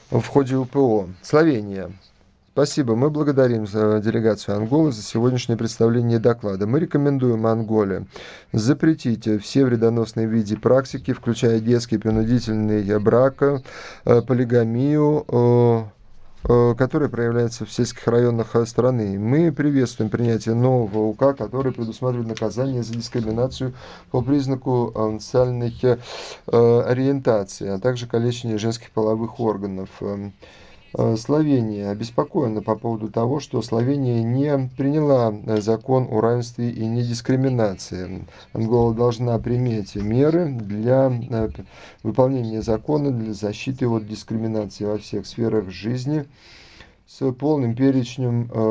в ходе УПО. Словения. Спасибо. Мы благодарим делегацию Анголы за сегодняшнее представление доклада. Мы рекомендуем Анголе запретить все вредоносные виды практики, включая детский принудительный брак, полигамию, которые проявляются в сельских районах страны. Мы приветствуем принятие нового УК, который предусматривает наказание за дискриминацию по признаку социальной ориентации, а также калечение женских половых органов. Словения обеспокоена по поводу того, что Словения не приняла закон о равенстве и недискриминации. Ангола должна принять меры для выполнения закона для защиты от дискриминации во всех сферах жизни с полным перечнем